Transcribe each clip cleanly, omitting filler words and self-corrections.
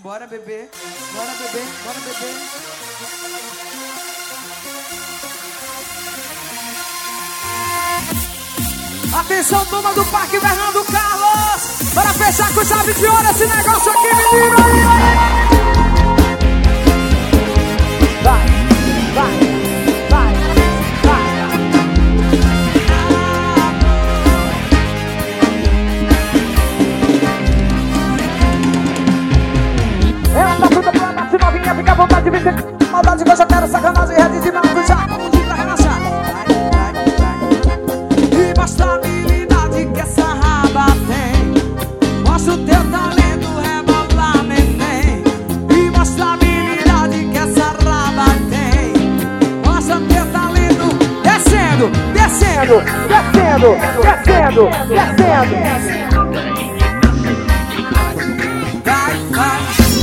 Bora beber, bora beber, bora beber. Atenção, turma do Parque Fernando Carlos. Bora fechar com chave de ouro esse negócio aqui, menino. Vai, vai, vai, vai. Ela tá fruta pra bate novinha, fica à vontade de vencer. Maldade que eu já quero sacanagem, rede de mão já. Como de pra relaxar. Vai, vai, vai. E mostra a habilidade que essa raba tem. Mostra o teu talento, rebola, neném. E mostra a habilidade que essa raba tem. Mostra o teu talento. Descendo, descendo, descendo, descendo, descendo. Vai, vai.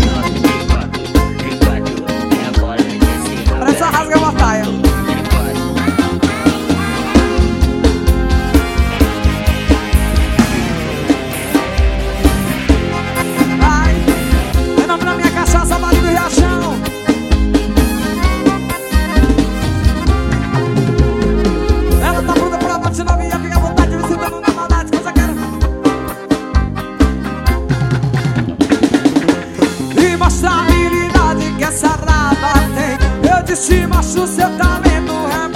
Parece uma rasga mortaia. Vai, vem nome na minha cachaça, vale do Riachão. Ela tá pronta pra bate novinha, fica à vontade de me sentando na maldade que eu já quero. E mostra a habilidade que essa raba tem. Eu disse, mostra o seu talento.